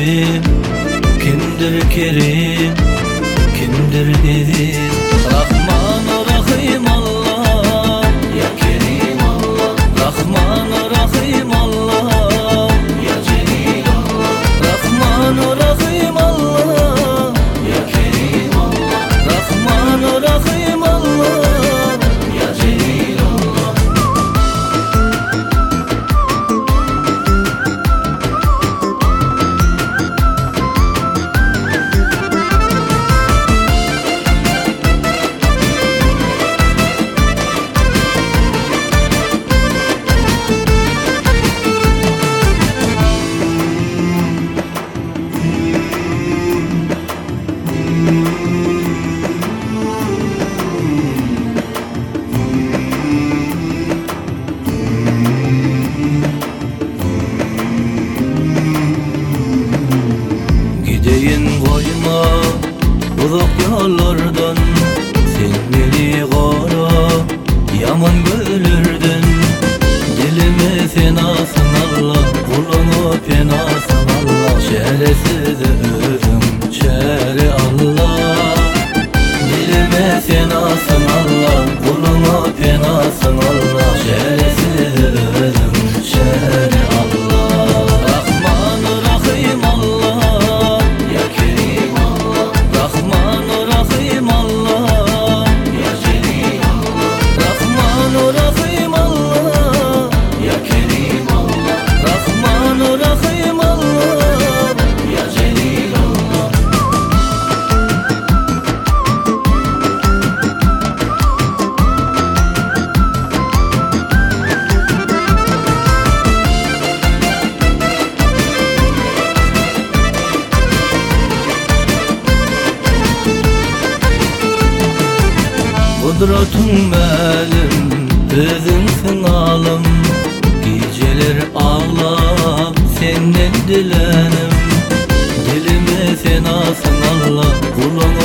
Kerim, kimdir Kerim, kimdir Ezim? Rahman Rahim Allah, ya Kerim Allah. Rahman Rahim Allah, ya Celil Allah. Rahman Rahim Allah, ya Kerim Allah. Rahman Rahim Allah, ya Celil Allah. Gideyim koyma uzak yollardan, sen beni kara yaman bölürdün. Dilimi fenasın Allah, kulunu fenasın Allah. Çaresiz ölüm çare Allah. Dilimi fenasın Allah, kulunu fenasın Allah. Çaresiz ölüm çare Allah. Rahman Rahim Allah, ya Kerim Allah. Rahman Rahim Allah, ya Celil Allah. Rahman Rahim Allah, ya Kerim Allah. Rahman Rahim Allah, ya Celil Allah. Kudretun benim, özünsün alım. Geceler ağlam, senden dilenim. Dilimi fenasın Allah, kulunu